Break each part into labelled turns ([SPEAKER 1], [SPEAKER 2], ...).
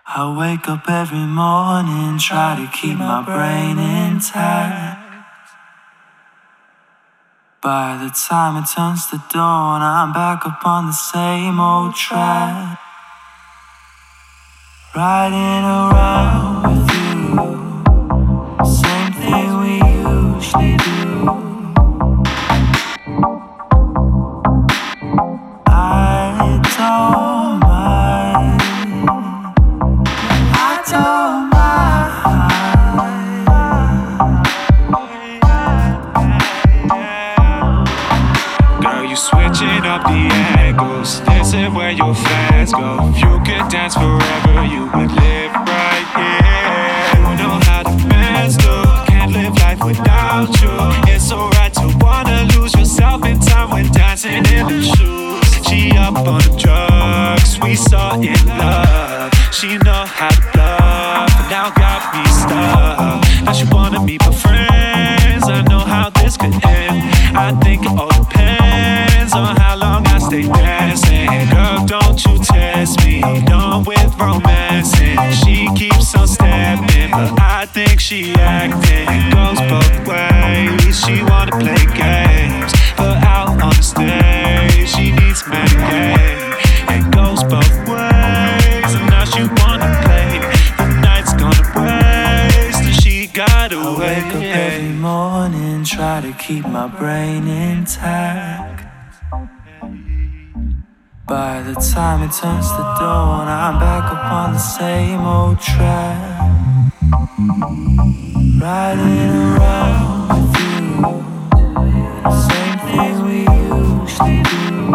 [SPEAKER 1] I wake up every morning, try to keep my brain intact. By the time it turns to dawn, I'm back up on the same old track. Riding around with you, same thing we usually do. I don't mind, I don't mind.
[SPEAKER 2] Girl, you switching up the angles. This is where your fans go. If you could dance forever, you would live right here. You know how the fans do. Can't live life without you. It's alright to wanna lose yourself in time when dancing in the shoes. She up on the drugs, we saw in love. She know how to love, but now got me stuck. Now she wanna meet my friends. I know how this could end. I think it all depends on how long I stay dancing. Girl, don't you test me, done with romancing. She keeps on stepping, but I think she acting. It goes both ways, she wanna play games, but out on the stage, she needs medication. It goes both ways, and now she wanna play. The night's gonna waste, and she got away.
[SPEAKER 1] I wake up every morning, try to keep my brain intact. By the time it turns to dawn, I'm back up on the same old track. Riding around with you, same thing we usually do.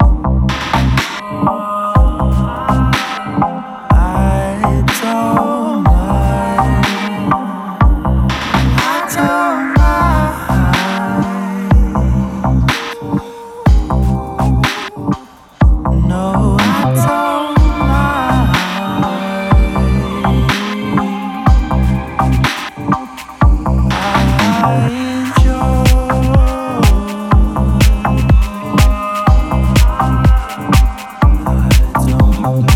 [SPEAKER 1] I don't mind, I don't mind. No, I don't mind. I enjoy. I don't mind.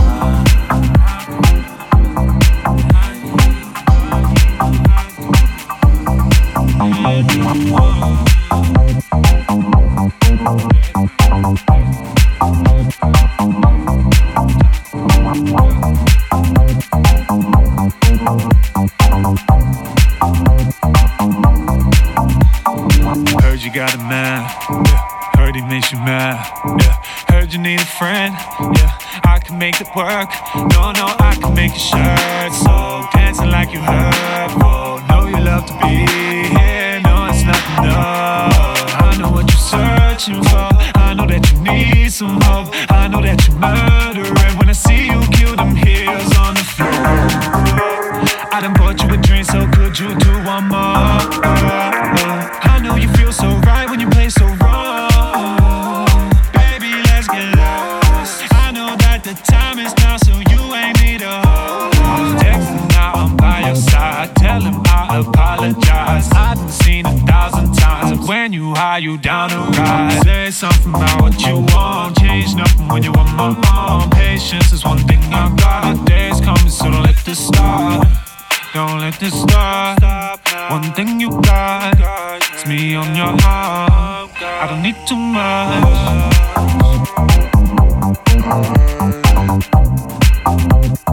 [SPEAKER 2] Heard you got a man, yeah. Heard he makes you mad, yeah. Heard you need a friend, yeah. I can make it work, no, I can make your shirt. So dancing like you heard, oh, know you love to be here, no, it's not enough. I know what you're searching for, I know that you need some hope. I know that you're murdering when I see you kill them heels on the floor. I done bought you a drink, so could you do one more? I know you feel so right when you play so wrong. Baby, let's get lost. I know that the time is now, so you ain't need a hold. Texting now, I'm by your side. Tell him I apologize. I've been seen 1,000 times. And when you high, you down to ride. Say something about what you want. Change nothing when you want my own. Patience is one thing I got. The day's coming, so don't let this stop. Don't let this stop. One thing you got, it's me on your heart. I don't need too much.